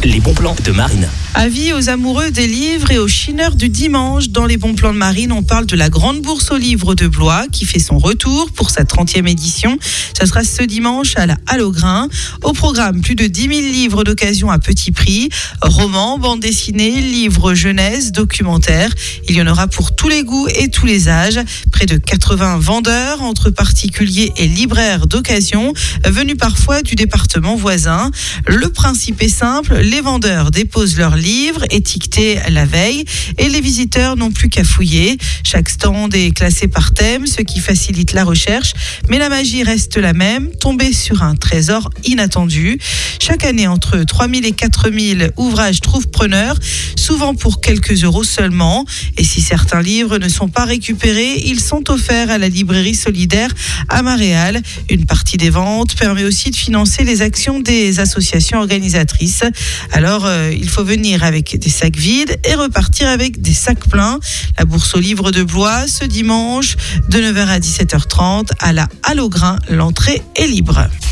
Les bons plans de Marine. Avis aux amoureux des livres et aux chineurs du dimanche. Dans les bons plans de Marine, on parle de la Grande Bourse aux livres de Blois qui fait son retour pour sa 30e édition. Ça sera ce dimanche à la Halle aux Grains. Au programme, plus de 10 000 livres d'occasion à petit prix. Romans, bandes dessinées, livres jeunesse, documentaires. Il y en aura pour tous les goûts et tous les âges. Près de 80 vendeurs entre particuliers et libraires d'occasion, venus parfois du département voisin. Le principe est simple, les vendeurs déposent leurs livres étiquetés la veille et les visiteurs n'ont plus qu'à fouiller. Chaque stand est classé par thème, ce qui facilite la recherche, mais la magie reste la même, tomber sur un trésor inattendu. Chaque année, entre 3 000 et 4 000 ouvrages trouvent preneur, souvent pour quelques euros seulement. Et si certains livres ne sont pas récupérés, ils sont offerts à la librairie solidaire à Maréal. Une partie des ventes permet aussi de financer les actions des associations organisatrices. Alors, il faut venir avec des sacs vides et repartir avec des sacs pleins. La Bourse aux livres de Blois, ce dimanche, de 9h à 17h30, à la Halle aux Grains. L'entrée est libre.